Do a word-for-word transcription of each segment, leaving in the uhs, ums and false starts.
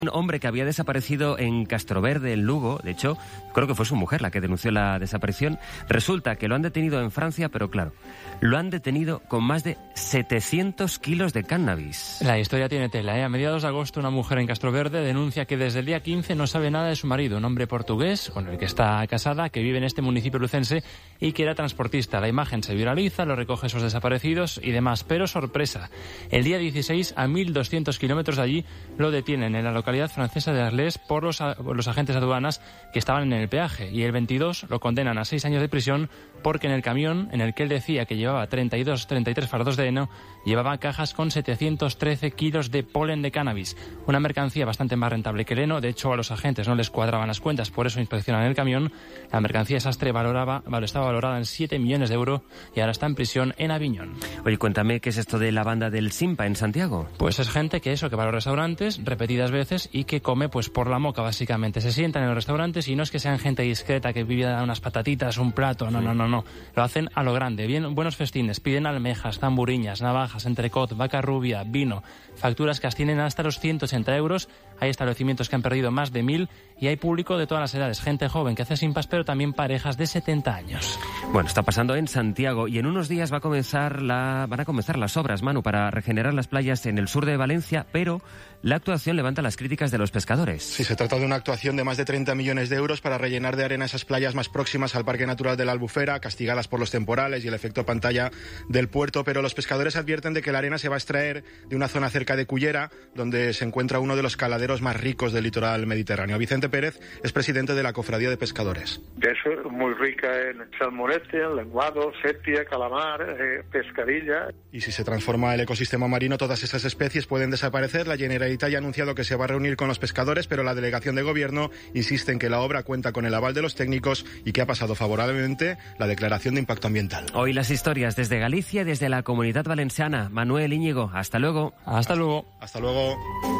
Un hombre que había desaparecido en Castroverde, en Lugo, de hecho, creo que fue su mujer la que denunció la desaparición. Resulta que lo han detenido en Francia, pero claro, lo han detenido con más de setecientos kilos de cannabis. La historia tiene tela, ¿eh? A mediados de agosto, una mujer en Castroverde denuncia que desde el día quince no sabe nada de su marido, un hombre portugués con el que está casada, que vive en este municipio lucense y que era transportista. La imagen se viraliza, lo recoge esos desaparecidos y demás, pero sorpresa, el día dieciséis, a mil doscientos kilómetros de allí, lo detienen en la localidad francesa de Arles por los, por los agentes aduanas que estaban en el peaje, y el veintidós lo condenan a seis años de prisión porque en el camión en el que él decía que llevaba treinta y dos, treinta y tres fardos de heno, llevaba cajas con setecientos trece kilos de polen de cannabis, una mercancía bastante más rentable que el heno. De hecho, a los agentes no les cuadraban las cuentas, por eso inspeccionan el camión. La mercancía desastre valoraba, estaba valorada en siete millones de euros y ahora está en prisión en Aviñón. Oye, cuéntame, ¿qué es esto de la banda del Simpa en Santiago? Pues es gente que eso, que va a los restaurantes repetidas veces y que come pues por la moca, básicamente. Se sientan en los restaurantes y no es que sean gente discreta que vive unas patatitas, un plato, no, no, no, no. Lo hacen a lo grande, bien, buenos festines, piden almejas, tamburiñas, navajas, entrecot, vaca rubia, vino, facturas que ascienden hasta los ciento ochenta euros. Hay establecimientos que han perdido más de mil y hay público de todas las edades, gente joven que hace simpas, pero también parejas de setenta años. Bueno, está pasando en Santiago y en unos días va a comenzar la, van a comenzar las obras, Manu, para regenerar las playas en el sur de Valencia, pero la actuación levanta las críticas de los pescadores. Sí, se trata de una actuación de más de treinta millones de euros para rellenar de arena esas playas más próximas al Parque Natural de la Albufera, castigadas por los temporales y el efecto pantalla del puerto, pero los pescadores advierten de que la arena se va a extraer de una zona cerca de Cullera, donde se encuentra uno de los caladeros más ricos del litoral mediterráneo. Vicente Pérez es presidente de la Cofradía de Pescadores. Es muy rica en salmonete, en lenguado, sepia, calamar, eh, pescadilla. Y si se transforma el ecosistema marino, todas esas especies pueden desaparecer. La Generalitat ya ha anunciado que se va a reunir con los pescadores, pero la delegación de gobierno insiste en que la obra cuenta con el aval de los técnicos y que ha pasado favorablemente la declaración de impacto ambiental. Hoy las historias desde Galicia, desde la Comunidad Valenciana. Manuel Íñigo, hasta luego. Hasta luego. Hasta luego.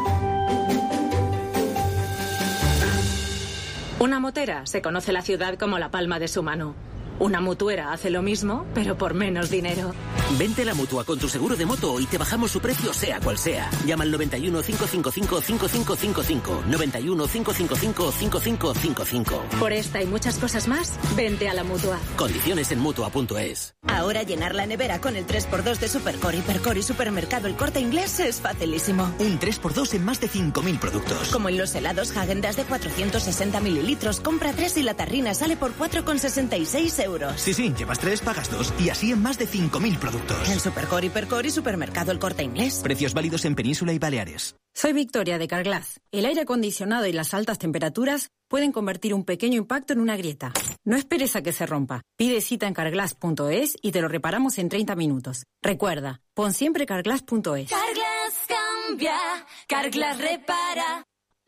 Una motera se conoce la ciudad como la palma de su mano. Una mutuera hace lo mismo, pero por menos dinero. Vente a la Mutua con tu seguro de moto y te bajamos su precio sea cual sea. Llama al noventa y uno, cinco cinco cinco, cinco cinco cinco cinco. noventa y uno, cinco cinco cinco, cinco cinco cinco cinco. Por esta y muchas cosas más, vente a la Mutua. Condiciones en Mutua punto es. Ahora llenar la nevera con el tres por dos de Supercore, Hipercore y Supermercado El Corte Inglés es facilísimo. Un tres por dos en más de cinco mil productos. Como en los helados Häagen-Dazs de cuatrocientos sesenta mililitros, compra tres y la tarrina sale por cuatro con sesenta y seis euros. Sí, sí, llevas tres, pagas dos y así en más de cinco mil productos. En Supercore, Hipercore y Supermercado El Corte Inglés. Precios válidos en Península y Baleares. Soy Victoria de Carglass. El aire acondicionado y las altas temperaturas pueden convertir un pequeño impacto en una grieta. No esperes a que se rompa. Pide cita en carglass punto es y te lo reparamos en treinta minutos. Recuerda, pon siempre carglass punto es. Carglass cambia, Carglass repara.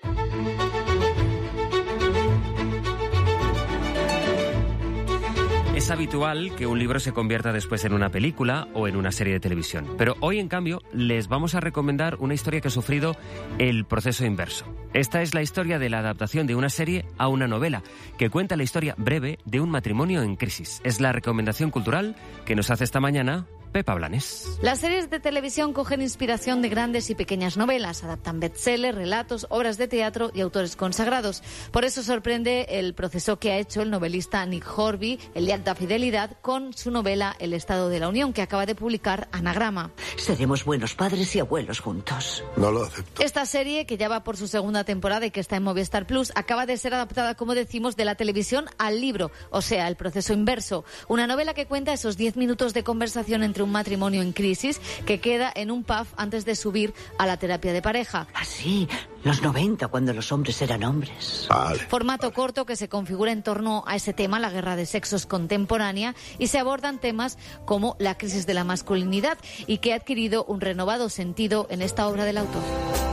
Es habitual que un libro se convierta después en una película o en una serie de televisión. Pero hoy, en cambio, les vamos a recomendar una historia que ha sufrido el proceso inverso. Esta es la historia de la adaptación de una serie a una novela, que cuenta la historia breve de un matrimonio en crisis. Es la recomendación cultural que nos hace esta mañana Pepa Blanes. Las series de televisión cogen inspiración de grandes y pequeñas novelas, adaptan bestsellers, relatos, obras de teatro y autores consagrados. Por eso sorprende el proceso que ha hecho el novelista Nick Horby, el de alta fidelidad, con su novela El Estado de la Unión, que acaba de publicar Anagrama. Seremos buenos padres y abuelos juntos. No lo acepto. Esta serie, que ya va por su segunda temporada y que está en Movistar Plus, acaba de ser adaptada, como decimos, de la televisión al libro, o sea, el proceso inverso. Una novela que cuenta esos diez minutos de conversación entre un matrimonio en crisis que queda en un pub antes de subir a la terapia de pareja. Así, los noventa, cuando los hombres eran hombres. Vale. Formato corto que se configura en torno a ese tema, la guerra de sexos contemporánea, y se abordan temas como la crisis de la masculinidad y que ha adquirido un renovado sentido en esta obra del autor.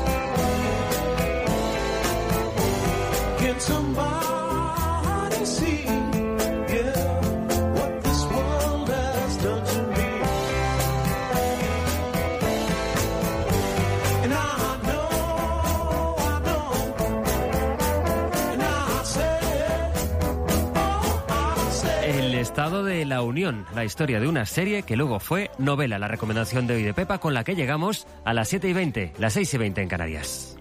El Estado de la Unión, la historia de una serie que luego fue novela. La recomendación de hoy de Pepa, con la que llegamos a las siete y veinte, las seis y veinte en Canarias.